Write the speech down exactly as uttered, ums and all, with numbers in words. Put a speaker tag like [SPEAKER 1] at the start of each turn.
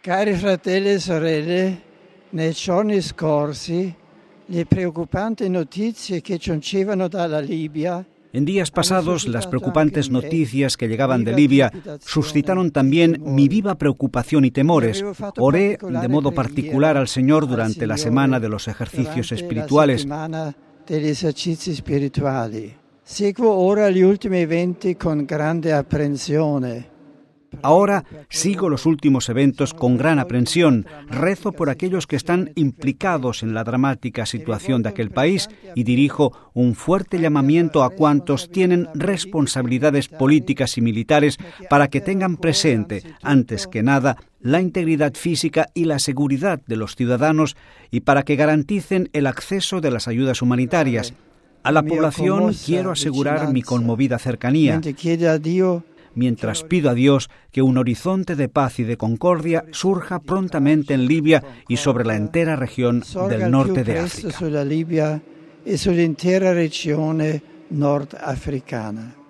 [SPEAKER 1] Cari fratelli e sorelle, nei giorni scorsi le preoccupanti notizie che giungevano dalla Libia.
[SPEAKER 2] En días pasados, las preocupantes noticias que llegaban de Libia suscitaron también mi viva preocupación y temores. Oré de modo particular al Señor durante la semana de los ejercicios espirituales.
[SPEAKER 1] Seguo ora gli ultimi eventi con grande apprensione.
[SPEAKER 2] Ahora sigo los últimos eventos con gran aprensión. Rezo por aquellos que están implicados en la dramática situación de aquel país y dirijo un fuerte llamamiento a cuantos tienen responsabilidades políticas y militares para que tengan presente, antes que nada, la integridad física y la seguridad de los ciudadanos y para que garanticen el acceso de las ayudas humanitarias. A la población quiero asegurar mi conmovida cercanía, mientras pido a Dios que un horizonte de paz y de concordia surja prontamente en Libia y sobre la entera región del norte de África.